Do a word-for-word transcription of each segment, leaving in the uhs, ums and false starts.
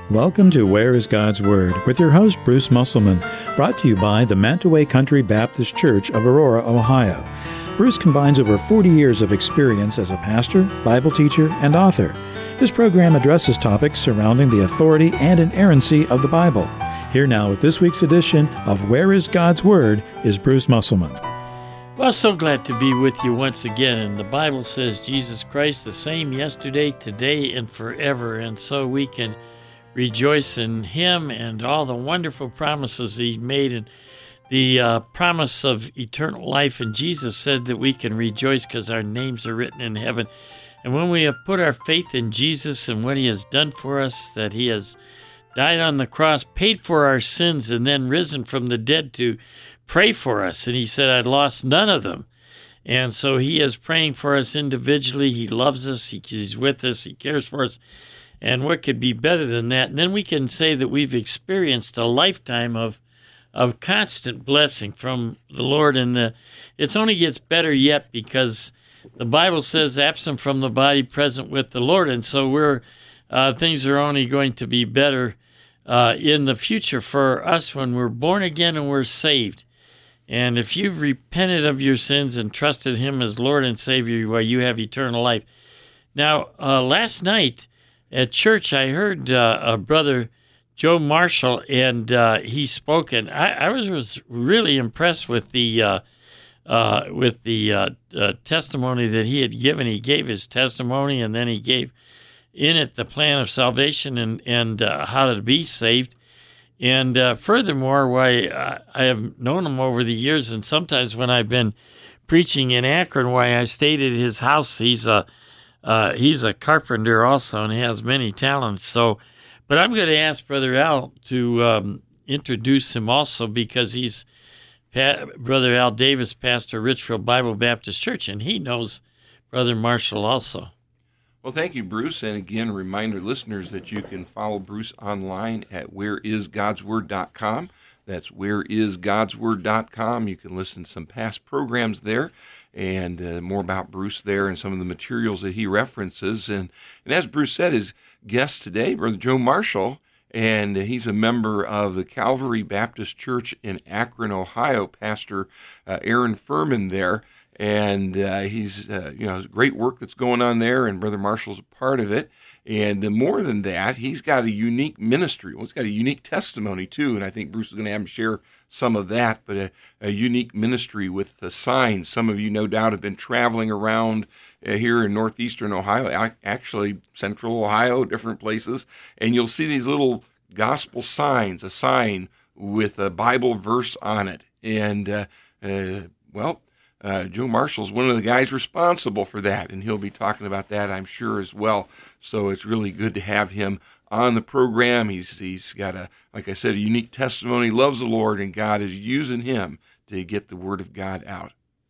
Welcome to Where is God's Word with your host, Bruce Musselman, brought to you by the Mantaway Country Baptist Church of Aurora, Ohio. Bruce combines over forty years of experience as a pastor, Bible teacher, and author. This program addresses topics surrounding the authority and inerrancy of the Bible. Here now with this week's edition of Where is God's Word is Bruce Musselman. Well, so glad to be with you once again. And the Bible says Jesus Christ the same yesterday, today, and forever. And so we can rejoice in Him and all the wonderful promises He made, and the uh, promise of eternal life. And Jesus said that we can rejoice because our names are written in heaven. And when we have put our faith in Jesus and what He has done for us, that He has died on the cross, paid for our sins, and then risen from the dead to pray for us. And He said, I lost none of them. And so He is praying for us individually. He loves us. He, he's with us. He cares for us. And what could be better than that? And then we can say that we've experienced a lifetime of of constant blessing from the Lord. And the, it only gets better yet because the Bible says, absent from the body, present with the Lord. And so we're uh, things are only going to be better uh, in the future for us when we're born again and we're saved. And if you've repented of your sins and trusted Him as Lord and Savior, well, you have eternal life. Now, uh, last night, at church, I heard uh, a brother, Joe Marshall, and uh, he spoke, and I, I was, was really impressed with the uh, uh, with the uh, uh, testimony that he had given. He gave his testimony, and then he gave in it the plan of salvation and and uh, how to be saved. And uh, furthermore, why I, I have known him over the years, and sometimes when I've been preaching in Akron, why I stayed at his house. He's a Uh, he's a carpenter also, and he has many talents. So, but I'm going to ask Brother Al to um, introduce him also, because he's pa- Brother Al Davis, pastor of Richfield Bible Baptist Church, and he knows Brother Marshall also. Well, thank you, Bruce. And again, reminder listeners that you can follow Bruce online at where is gods word dot com. That's where is gods word dot com. You can listen to some past programs there, and uh, more about Bruce there and some of the materials that he references. And, and as Bruce said, his guest today, Brother Joe Marshall, and he's a member of the Calvary Baptist Church in Akron, Ohio, Pastor uh, Aaron Furman there. And uh, he's, uh, you know, great work that's going on there, and Brother Marshall's a part of it. And uh, more than that, he's got a unique ministry. Well, he's got a unique testimony, too, and I think Bruce is going to have him share some of that, but a, a unique ministry with the signs. Some of you, no doubt, have been traveling around uh, here in northeastern Ohio, actually central Ohio, different places, and you'll see these little gospel signs, a sign with a Bible verse on it. And, uh, uh, well... Uh, Joe Marshall's one of the guys responsible for that, and he'll be talking about that, I'm sure, as well. So it's really good to have him on the program. He's he's got a, like I said, a unique testimony. Loves the Lord, and God is using him to get the Word of God out.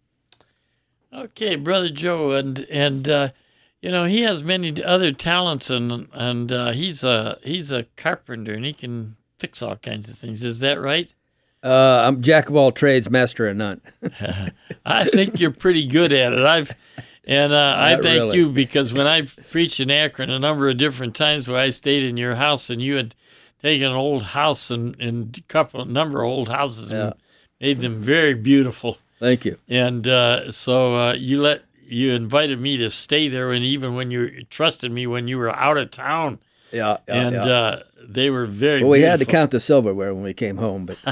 Okay, Brother Joe, and and uh, you know, he has many other talents, and and uh, he's a he's a carpenter, and he can fix all kinds of things. Is that right? Uh, I'm jack of all trades, master of none. I think you're pretty good at it. I've and uh, I thank really. you, because when I preached in Akron a number of different times, where I stayed in your house, and you had taken an old house and, and a couple a number of old houses Yeah. and made them very beautiful. Thank you. And uh, so uh, you let you invited me to stay there, and even when you trusted me when you were out of town. Yeah, yeah, and yeah. Uh, they were very well, we beautiful. had to count the silverware when we came home, but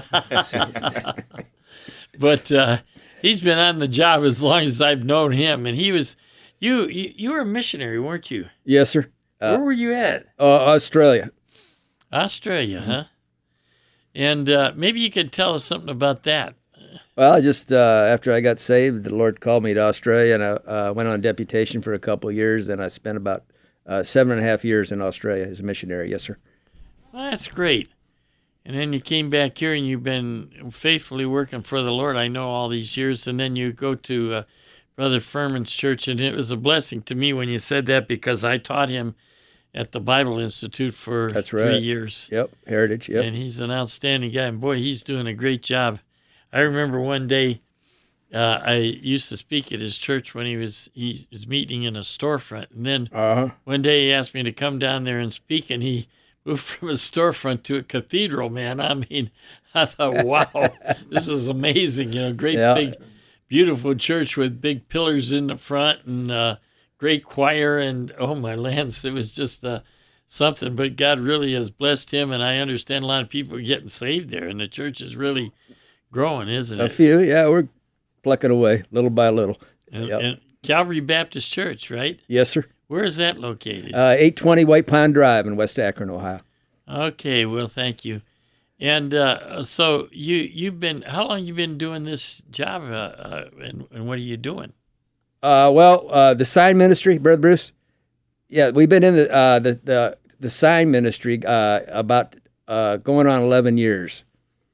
but uh, he's been on the job as long as I've known him, and he was you you, you were a missionary, weren't you? yes, sir. Uh, Where were you at? uh, Australia. Australia, Mm-hmm. huh? And uh, maybe you could tell us something about that. Well, I just uh, after I got saved, the Lord called me to Australia, and I uh, went on deputation for a couple of years, and I spent about uh, seven and a half years in Australia as a missionary. Yes, sir. Well, that's great. And then you came back here, and you've been faithfully working for the Lord, I know, all these years. And then you go to uh, Brother Furman's church, and it was a blessing to me when you said that, because I taught him at the Bible Institute for That's three right. years. Yep, Heritage. Yep. And he's an outstanding guy. And, boy, he's doing a great job. I remember one day uh, I used to speak at his church when he was he was meeting in a storefront. And then Uh huh. one day he asked me to come down there and speak, and he moved from a storefront to a cathedral, man. I mean, I thought, wow, this is amazing. You know, great Yeah. big, beautiful church with big pillars in the front and uh, great choir. And, oh, my lands, it was just uh, something. But God really has blessed him, and I understand a lot of people are getting saved there, and the church is really growing, isn't A it? few, yeah, we're plucking away little by little. And, Yep. and Calvary Baptist Church, right? Yes, sir. Where is that located? Uh, eight twenty White Pine Drive in West Akron, Ohio. Okay, well, thank you. And uh, so you you've been how long you been doing this job, uh, uh, and, and what are you doing? Uh, well, uh, the sign ministry, Brother Bruce. Yeah, we've been in the uh, the, the the sign ministry uh, about uh, going on eleven years.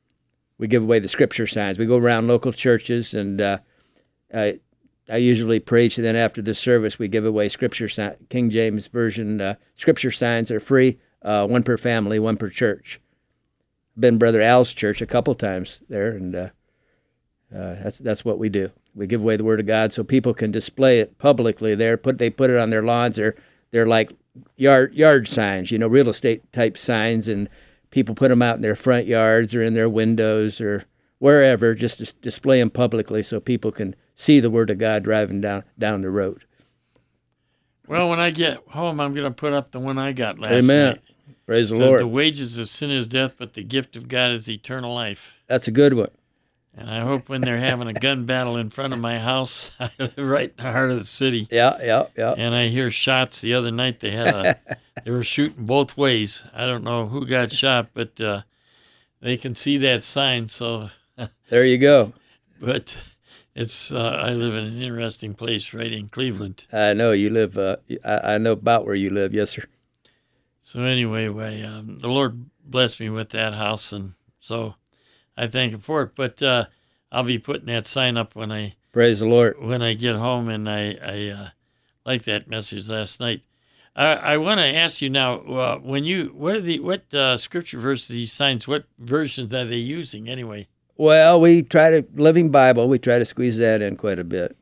We give away the scripture signs. We go around local churches, and uh, I, I usually preach. And then after the service, we give away scripture sign, King James version uh, scripture signs are free, uh, one per family, one per church. Been Brother Al's church a couple times there, and uh, uh, that's that's what we do. We give away the Word of God so people can display it publicly there. Put they put it on their lawns. They're they're like yard yard signs, you know, real estate type signs, and people put them out in their front yards or in their windows or wherever, just to display them publicly so people can see the Word of God driving down down the road. Well, when I get home, I'm going to put up the one I got last Amen. night. Praise the It says, Lord. the wages of sin is death, but the gift of God is eternal life. That's a good one. And I hope when they're having a gun battle in front of my house, I live right in the heart of the city, Yeah, yeah, yeah. and I hear shots. The other night they had a, they were shooting both ways. I don't know who got shot, but uh, they can see that sign. So, There you go. but it's uh, I live in an interesting place right in Cleveland. I know you live. Uh, I, I know about where you live. Yes, sir. So anyway, way, um, the Lord blessed me with that house, and so I thank Him for it. But uh, I'll be putting that sign up when I Praise the Lord. when I get home, and I I uh, like that message last night. I, I want to ask you now, uh, when you what are the what uh, scripture verses these signs? What versions are they using anyway? Well, we try to Living Bible. We try to squeeze that in quite a bit.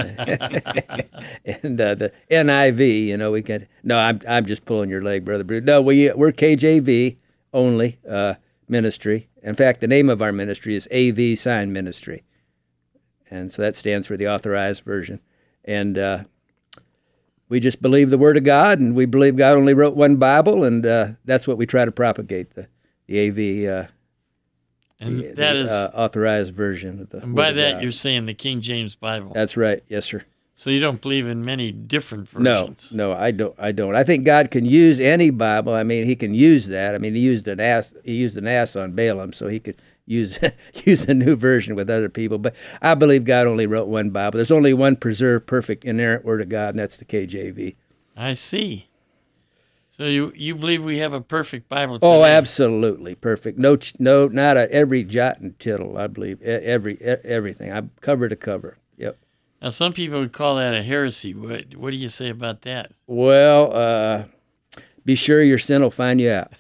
And uh, the N I V, you know, we can. No, I'm I'm just pulling your leg, Brother Bruce. No, we we're K J V only uh, ministry. In fact, the name of our ministry is A V Sign Ministry, and so that stands for the Authorized Version. And uh, we just believe the Word of God, and we believe God only wrote one Bible, and uh, that's what we try to propagate, the the A V. Uh, And the, that the, is, uh, authorized version of the. and by Word of that God. you're saying the King James Bible. That's right. Yes, sir. So you don't believe in many different No, versions. no, I don't. I don't. I think God can use any Bible. I mean, He can use that. I mean, He used an ass. He used an ass on Balaam, so He could use use a new version with other people. But I believe God only wrote one Bible. There's only one preserved, perfect, inerrant Word of God, and that's the K J V. I see. So you you believe we have a perfect Bible today? Oh, absolutely perfect. No, ch- no, not a, every jot and tittle. I believe E- every e- everything. I'm cover to cover. Yep. Now some people would call that a heresy. What what do you say about that? Well, uh, be sure your sin will find you out.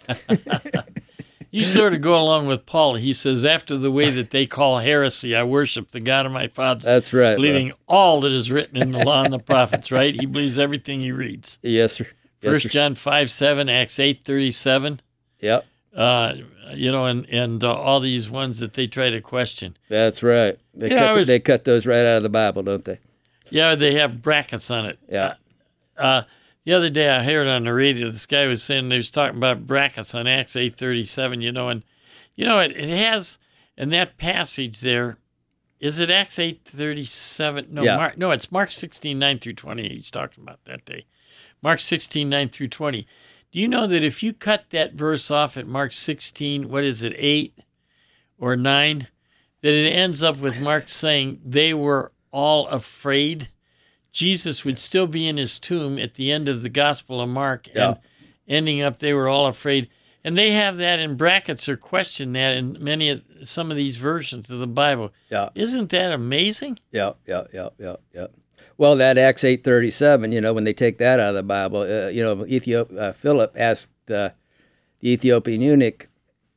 You sort of go along with Paul. He says, after the way that they call heresy, I worship the God of my fathers. That's right. Believing all that is written in the law and the prophets, right? He believes everything he reads. Yes, sir. Yes, First sir. John five seven, Acts eight thirty-seven. Yep. Uh, you know, and, and uh, all these ones that they try to question. That's right. They Yeah, cut I th- was- they cut those right out of the Bible, don't they? Yeah, they have brackets on it. Yeah. Uh, the other day I heard on the radio, this guy was saying they was talking about brackets on Acts eight thirty-seven, you know, and, you know, it, it has, in that passage there, is it Acts eight thirty-seven? No, Yeah. Mark, no, it's Mark sixteen nine through twenty he's talking about that day. Mark sixteen nine through twenty. Do you know that if you cut that verse off at Mark sixteen, what is it, eight or nine, that it ends up with Mark saying they were all afraid? Jesus would still be in his tomb at the end of the Gospel of Mark, Yeah. and ending up they were all afraid. And they have that in brackets or question that in many of some of these versions of the Bible. Yeah. Isn't that amazing? Yeah, yeah, yeah, yeah, yeah. Well, that Acts eight thirty-seven, you know, when they take that out of the Bible, uh, you know, Ethiop- uh, Philip asked uh, the Ethiopian eunuch,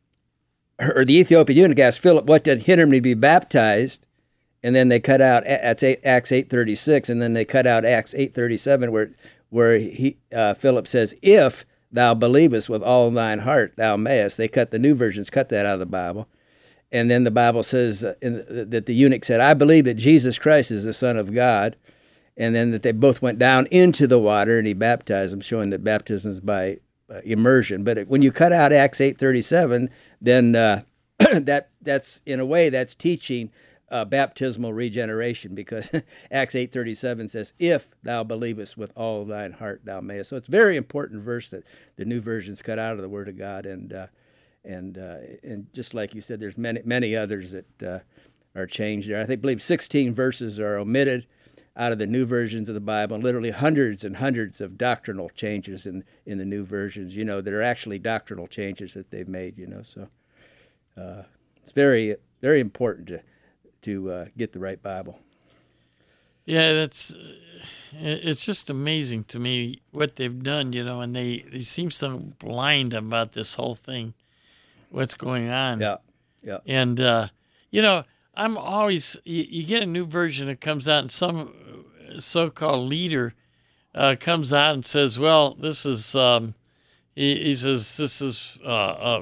or the Ethiopian eunuch asked Philip what did hinder him to be baptized, and then they cut out that's eight, Acts eight thirty-six, and then they cut out Acts eight thirty-seven, where where he uh, Philip says, "If thou believest with all thine heart, thou mayest. They cut the New Versions, cut that out of the Bible. And then the Bible says uh, in, uh, that the eunuch said, I believe that Jesus Christ is the Son of God. And then that they both went down into the water and he baptized them, showing that baptism is by uh, immersion. But when you cut out Acts eight thirty-seven, then uh, that that's in a way that's teaching uh, baptismal regeneration, because Acts eight thirty-seven says, if thou believest with all thine heart, thou mayest. So it's a very important verse that the New Version's cut out of the Word of God. And uh, and uh, and just like you said, there's many many others that uh, are changed there. I think believe sixteen verses are omitted out of the New Versions of the Bible, and literally hundreds and hundreds of doctrinal changes in, in the New Versions, you know, that are actually doctrinal changes that they've made, you know. So uh, it's very, very important to to uh, get the right Bible. Yeah, that's, it's just amazing to me what they've done, you know, and they, they seem so blind about this whole thing, what's going on. Yeah, yeah. And, uh, you know, I'm always, you, you get a new version that comes out, and some so-called leader uh, comes out and says, well, this is, um, he, he says, this is, uh, uh,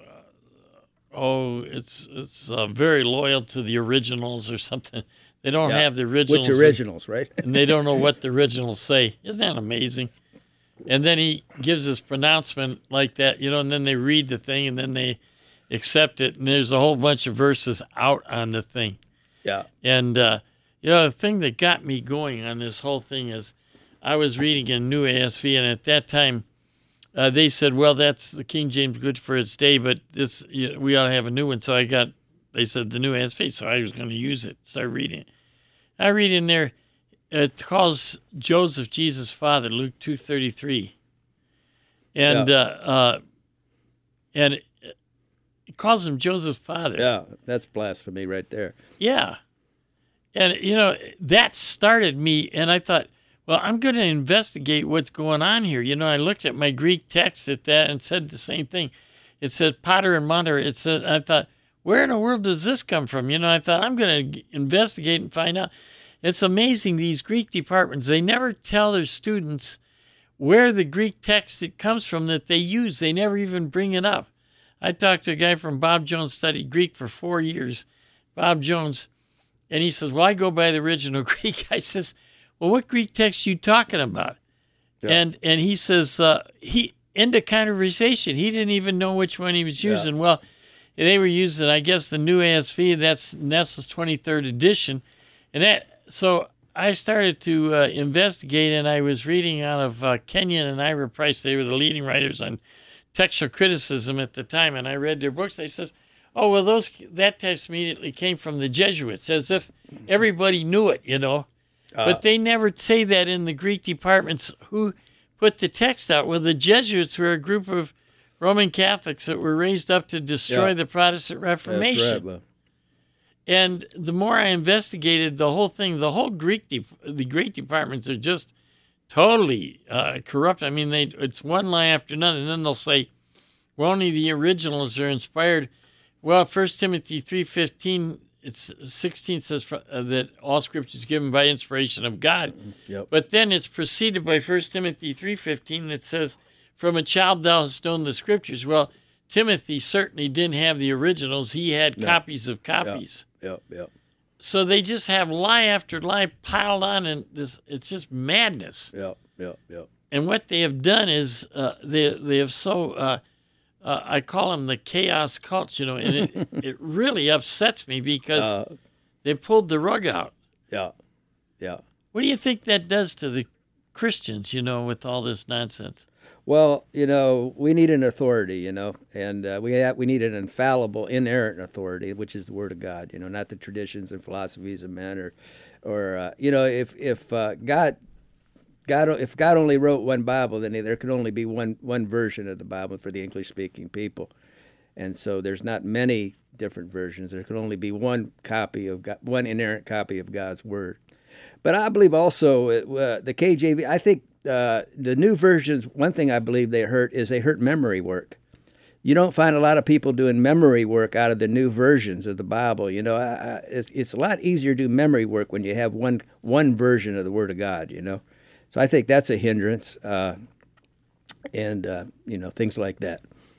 oh, it's it's uh, very loyal to the originals or something. They don't yeah. have the originals. Which originals, right? And they don't know what the originals say. Isn't that amazing? And then he gives his pronouncement like that, you know, and then they read the thing, and then they accept it, and there's a whole bunch of verses out on the thing. Yeah. And, uh, you know, the thing that got me going on this whole thing is I was reading a new A S V, and at that time uh, they said, well, that's the King James good for its day, but this you know, we ought to have a new one. So I got, they said, the new A S V, so I was going to use it, start reading it. I read in there, it calls Joseph Jesus' father, Luke two thirty-three. And, yeah. uh, uh, and it, it calls him Joseph's father. Yeah, that's blasphemy right there. Yeah. And, you know, that started me, and I thought, well, I'm going to investigate what's going on here. You know, I looked at my Greek text at that and said the same thing. It said pater and mater. It said, I thought, where in the world does this come from? You know, I thought, I'm going to investigate and find out. It's amazing, these Greek departments, they never tell their students where the Greek text it comes from that they use. They never even bring it up. I talked to a guy from Bob Jones, studied Greek for four years, Bob Jones, and he says, well, I go by the original Greek. I says, well, what Greek text are you talking about? Yeah. And and he says, uh, he end of conversation. He didn't even know which one he was using. Yeah. Well, they were using, I guess, the new A S V. That's Nestle's twenty-third edition. And that, so I started to uh, investigate, and I was reading out of uh, Kenyon and Ira Price. They were the leading writers on textual criticism at the time, and I read their books. They says, oh, well, those that text immediately came from the Jesuits, as if everybody knew it, you know. Uh, but they never say that in the Greek departments who put the text out. Well, the Jesuits were a group of Roman Catholics that were raised up to destroy yeah. the Protestant Reformation. That's right, well. And the more I investigated the whole thing, the whole Greek, de- the Greek departments are just totally uh, corrupt. I mean, they it's one lie after another, and then they'll say, well, only the originals are inspired. Well, First Timothy three fifteen, it's sixteen says uh, that all Scripture is given by inspiration of God. Yep. But then it's preceded by First Timothy three fifteen that says, from a child thou hast known the Scriptures. Well, Timothy certainly didn't have the originals. He had no. copies of copies. Yep, yep, yep. So they just have lie after lie piled on, and this it's just madness. Yep, yep, yep. And what they have done is uh, they they have so uh, uh, I call them the chaos cults, you know, and it it really upsets me because uh, they pulled the rug out. Yeah, yeah. What do you think that does to the Christians, you know, with all this nonsense? Well, you know, we need an authority, you know, and uh, we have, we need an infallible, inerrant authority, which is the Word of God, you know, not the traditions and philosophies of men, or, or uh, you know, if if uh, God, God, if God only wrote one Bible, then there could only be one one version of the Bible for the English-speaking people, and so there's not many different versions. There could only be one copy of God, one inerrant copy of God's Word. But I believe also uh, the K J V. I think. Uh, the new versions, one thing I believe they hurt is they hurt memory work. You don't find a lot of people doing memory work out of the new versions of the Bible. You know, I, I, it's, it's a lot easier to do memory work when you have one one version of the Word of God, you know. So I think that's a hindrance. Uh, and uh, you know, things like that.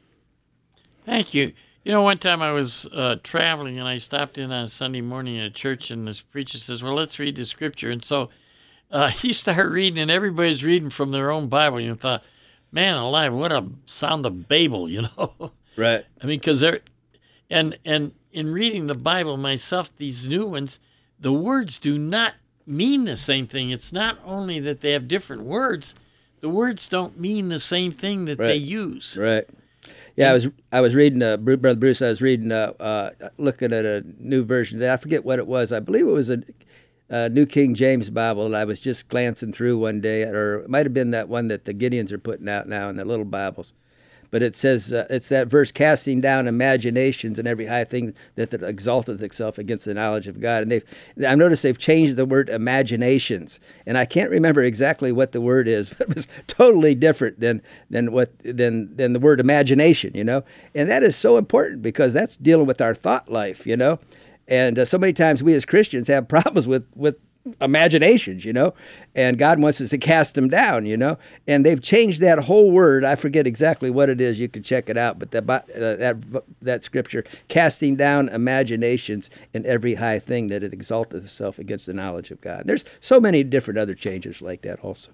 Thank you. You know, one time I was uh, traveling and I stopped in on a Sunday morning at a church, and this preacher says, well, let's read the scripture. And so uh, he started reading, and everybody's reading from their own Bible. You know, thought, man alive, what a sound of Babel, you know? Right. I mean, because they're, and, and in reading the Bible myself, these new ones, the words do not mean the same thing. It's not only that they have different words, the words don't mean the same thing that Right. they use. Right. Yeah, I was I was reading, uh, Bru- Brother Bruce, I was reading, uh, uh, looking at a new version. I forget what it was. I believe it was a, a New King James Bible that I was just glancing through one day, or it might have been that one that the Gideons are putting out now in the little Bibles. But it says, uh, it's that verse, casting down imaginations and every high thing that, that exalteth itself against the knowledge of God. And they've, I've noticed they've changed the word imaginations. And I can't remember exactly what the word is, but it was totally different than, than, what, than, than the word imagination, you know. And that is so important because that's dealing with our thought life, you know. And uh, so many times we as Christians have problems with, with imaginations, you know, and God wants us to cast them down, you know, and they've changed that whole word. I forget exactly what it is. You can check it out, but that uh, that that scripture, casting down imaginations and every high thing that it exalteth itself against the knowledge of God. There's so many different other changes like that also.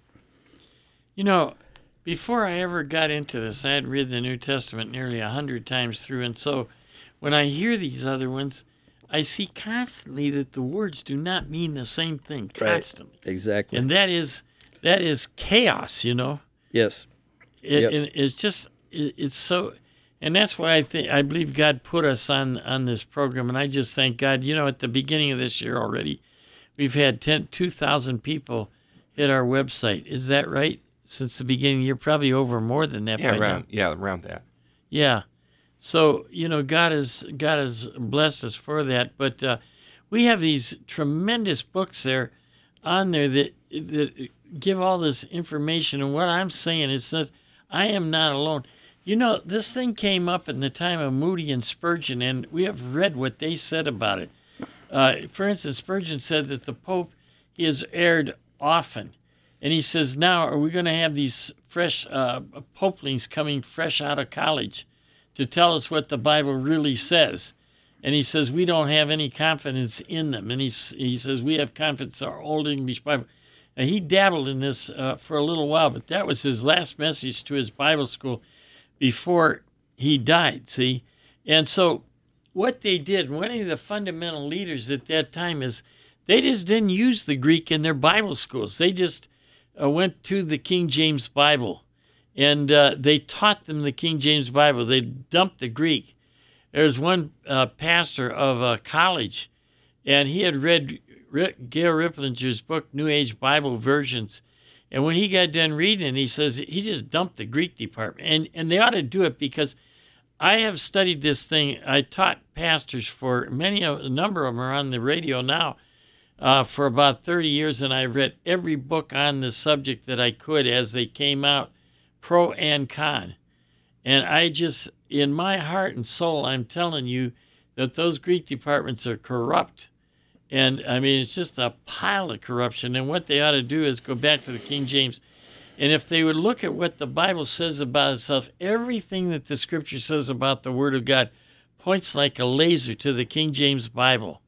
You know, before I ever got into this, I had read the New Testament nearly a hundred times through, and so when I hear these other ones, I see constantly that the words do not mean the same thing constantly. Right. Exactly. And that is that is chaos, you know. Yes. It, Yep. it, it's just it, it's so, and that's why I think I believe God put us on on this program, and I just thank God. You know, at the beginning of this year already, we've had ten, two thousand people hit our website. Is that right? Since the beginning of the year, probably over more than that. Yeah, by around now. yeah, around that. Yeah. So, you know, God has, God has blessed us for that. But uh, we have these tremendous books there on there that, that give all this information. And what I'm saying is that I am not alone. You know, this thing came up in the time of Moody and Spurgeon, and we have read what they said about it. Uh, for instance, Spurgeon said that the Pope, he has erred often. And he says, now, are we going to have these fresh uh, popelings coming fresh out of college to tell us what the Bible really says? And he says, we don't have any confidence in them. And he, he says, we have confidence in our Old English Bible. And he dabbled in this uh, for a little while, but that was his last message to his Bible school before he died, see? And so what they did, one of the fundamental leaders at that time is they just didn't use the Greek in their Bible schools. They just uh, went to the King James Bible. And uh, they taught them the King James Bible. They dumped the Greek. There's one uh, pastor of a college, and he had read Rick, Gail Ripplinger's book, New Age Bible Versions. And when he got done reading it, he says he just dumped the Greek department. And, and they ought to do it because I have studied this thing. I taught pastors for many, a number of them are on the radio now, uh, for about thirty years, and I've read every book on the subject that I could as they came out, pro and con. And I just, in my heart and soul, I'm telling you that those Greek departments are corrupt. And, I mean, it's just a pile of corruption. And what they ought to do is go back to the King James. And if they would look at what the Bible says about itself, everything that the Scripture says about the Word of God points like a laser to the King James Bible.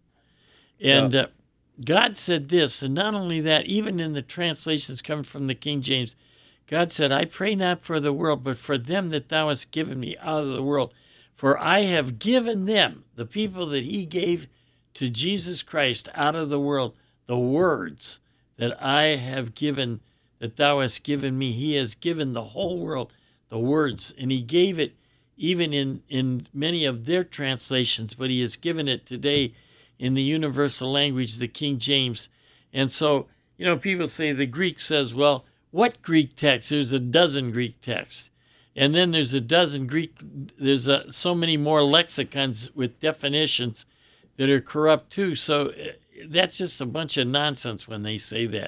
And Yeah. uh, God said this, and not only that, even in the translations coming from the King James, God said, I pray not for the world, but for them that thou hast given me out of the world. For I have given them, the people that he gave to Jesus Christ out of the world, the words that I have given, that thou hast given me. He has given the whole world the words, and he gave it even in, in many of their translations, but he has given it today in the universal language, the King James. And so, you know, people say the Greek says, well, what Greek text? There's a dozen Greek texts. And then there's a dozen Greek, there's a, so many more lexicons with definitions that are corrupt too. So uh, that's just a bunch of nonsense when they say that.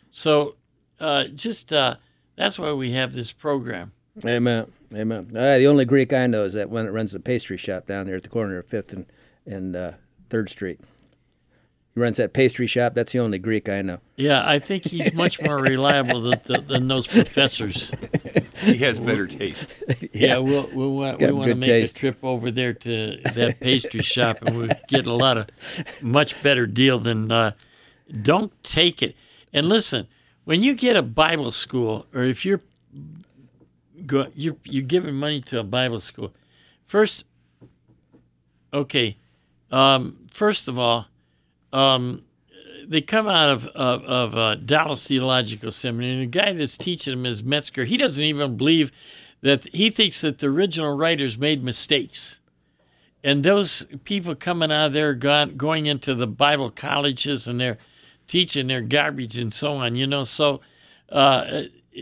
So uh, just, uh, that's why we have this program. Amen. Amen. Uh, the only Greek I know is that one that runs the pastry shop down there at the corner of Fifth and, and uh, Third Street. He runs that pastry shop. That's the only Greek I know. Yeah, I think he's much more reliable than, than, than those professors. He has better taste. Yeah, yeah we'll, we'll, we want to make taste. a trip over there to that pastry shop, and we'll get a lot of much better deal than uh, don't take it. And listen, when you get a Bible school, or if you're go, you're, you're giving money to a Bible school, first, okay, um, first of all, um, they come out of of, of uh, Dallas Theological Seminary, and the guy that's teaching them is Metzger. He doesn't even believe that, he thinks that the original writers made mistakes. And those people coming out of there, gone, going into the Bible colleges, and they're teaching their garbage and so on, you know. So, uh,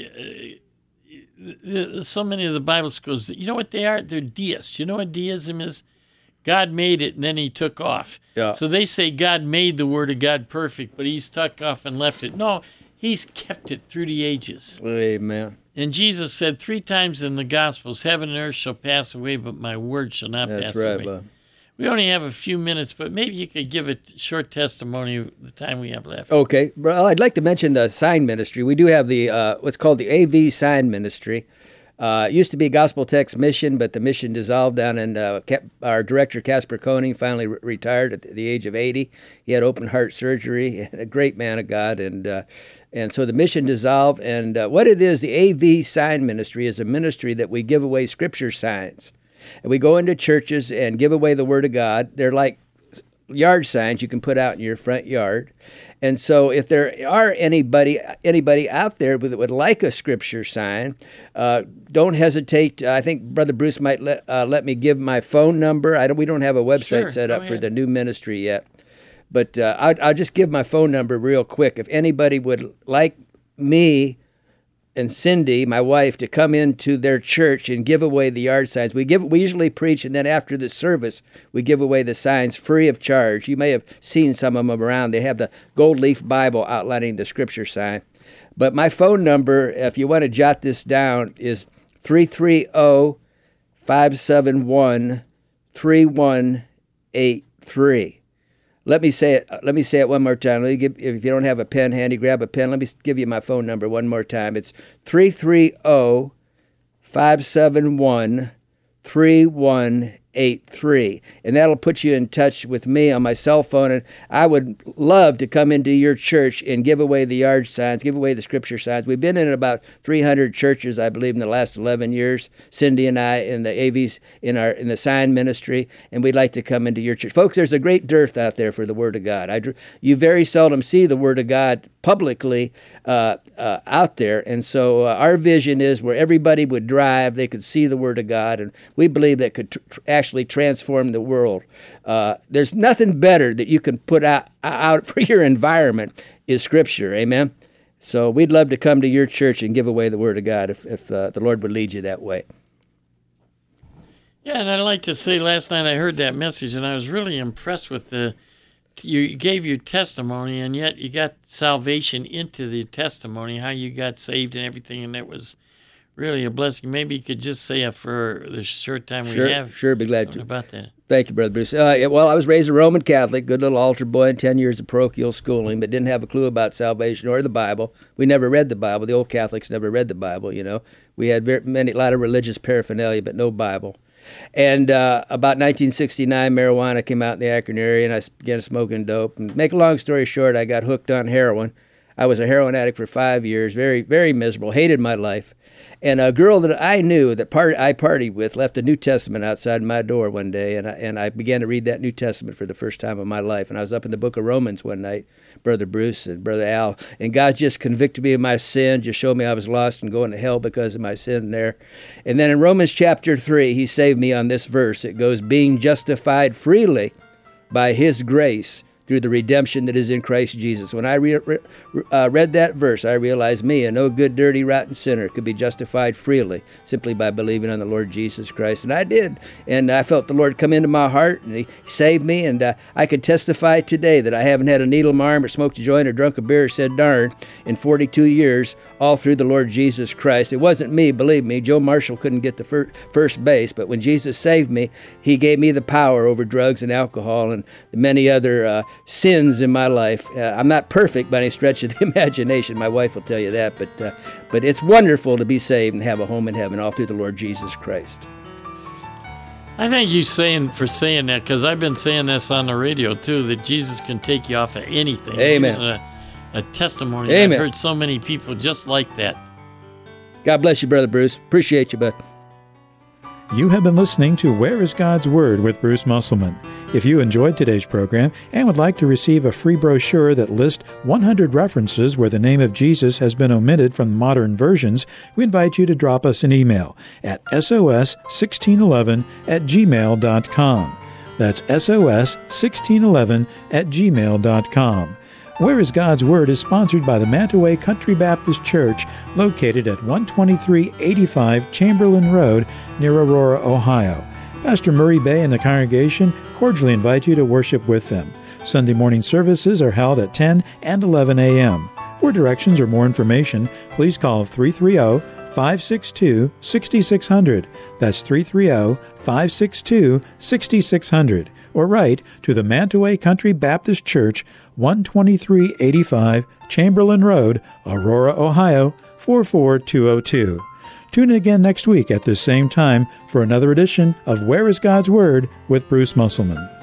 so many of the Bible schools, you know what they are? They're deists. You know what deism is? God made it, and then he took off. Yeah. So they say God made the Word of God perfect, but he's took off and left it. No, he's kept it through the ages. Amen. And Jesus said three times in the Gospels, heaven and earth shall pass away, but my word shall not That's pass right, away. Bob. We only have a few minutes, but maybe you could give a short testimony of the time we have left. Okay. Well, I'd like to mention the sign ministry. We do have the uh, what's called the A V Sign Ministry. Uh, it used to be Gospel Text Mission, but the mission dissolved down, and uh, our director, Casper Koenig, finally re- retired at the age of eighty. He had open heart surgery, a great man of God, and uh, and so the mission dissolved. And uh, what it is, the A V Sign Ministry is a ministry that we give away Scripture signs. And we go into churches and give away the Word of God. They're like yard signs you can put out in your front yard. And so if there are anybody anybody out there that would like a Scripture sign, uh, don't hesitate. I think Brother Bruce might let uh, let me give my phone number. I don't. We don't have a website Sure, set go up for ahead. the new ministry yet. But uh, I'll, I'll just give my phone number real quick. If anybody would like me and Cindy, my wife, to come into their church and give away the yard signs. We give. We usually preach, and then after the service, we give away the signs free of charge. You may have seen some of them around. They have the gold leaf Bible outlining the Scripture sign. But my phone number, if you want to jot this down, is three three zero, five seven one, three one eight three. Let me say it. Let me say it one more time. Let me give, if you don't have a pen handy, grab a pen. Let me give you my phone number one more time. It's three three zero, five seven one, three one eight three, and that'll put you in touch with me on my cell phone. And I would love to come into your church and give away the yard signs, give away the Scripture signs. We've been in about three hundred churches, I believe, in the last eleven years. Cindy and I in the A Vs in our in the sign ministry, and we'd like to come into your church, folks. There's a great dearth out there for the Word of God. I, you very seldom see the Word of God publicly uh, uh, out there, and so uh, our vision is where everybody would drive, they could see the Word of God, and we believe that could tr- tr- actually transform the world. Uh, there's nothing better that you can put out, out for your environment is Scripture, amen? So we'd love to come to your church and give away the Word of God if, if uh, the Lord would lead you that way. Yeah, and I'd like to say last night I heard that message, and I was really impressed with the, you gave your testimony, and yet you got salvation into the testimony, how you got saved and everything, and that was really a blessing. Maybe you could just say it for the short time Sure, we have. sure, be glad something to. about that. Thank you, Brother Bruce. Uh, yeah, well, I was raised a Roman Catholic, good little altar boy, and ten years of parochial schooling, but didn't have a clue about salvation or the Bible. We never read the Bible. The old Catholics never read the Bible, you know. We had very, many, a lot of religious paraphernalia, but no Bible. And uh, about nineteen sixty-nine, marijuana came out in the Akron area, and I began smoking dope. And make a long story short, I got hooked on heroin. I was a heroin addict for five years, very, very miserable, hated my life. And a girl that I knew that part, I partied with left a New Testament outside my door one day, and I, and I began to read that New Testament for the first time in my life. And I was up in the book of Romans one night, Brother Bruce and Brother Al, and God just convicted me of my sin, just showed me I was lost and going to hell because of my sin there. And then in Romans chapter three, he saved me on this verse. It goes, being justified freely by his grace through the redemption that is in Christ Jesus. When I re- re- uh, read that verse, I realized me, a no good, dirty, rotten sinner, could be justified freely simply by believing on the Lord Jesus Christ. And I did. And I felt the Lord come into my heart, and he saved me. And uh, I could testify today that I haven't had a needle in my arm or smoked a joint or drunk a beer or said darn in forty-two years, all through the Lord Jesus Christ. It wasn't me, believe me. Joe Marshall couldn't get the fir- first base, but when Jesus saved me, he gave me the power over drugs and alcohol and many other uh, sins in my life. Uh, I'm not perfect by any stretch of the imagination. My wife will tell you that, but uh, but it's wonderful to be saved and have a home in heaven all through the Lord Jesus Christ. I thank you saying for saying that, because I've been saying this on the radio too, that Jesus can take you off of anything. Amen. It's a, a testimony. Amen. I've heard so many people just like that. God bless you, Brother Bruce. Appreciate you, bud. You have been listening to Where is God's Word with Bruce Musselman. If you enjoyed today's program and would like to receive a free brochure that lists one hundred references where the name of Jesus has been omitted from modern versions, we invite you to drop us an email at S O S sixteen eleven at gmail dot com. That's S O S sixteen eleven at gmail dot com. Where is God's Word is sponsored by the Mantaway Country Baptist Church, located at one twenty-three eighty-five Chamberlain Road near Aurora, Ohio. Pastor Murray Bay and the congregation cordially invite you to worship with them. Sunday morning services are held at ten and eleven a.m. For directions or more information, please call three three zero, five six two, six six zero zero. That's three three zero, five six two, six six zero zero. Or write to the Mantaway Country Baptist Church, one twenty-three eighty-five Chamberlain Road, Aurora, Ohio, four four two zero two. Tune in again next week at this same time for another edition of Where is God's Word with Bruce Musselman.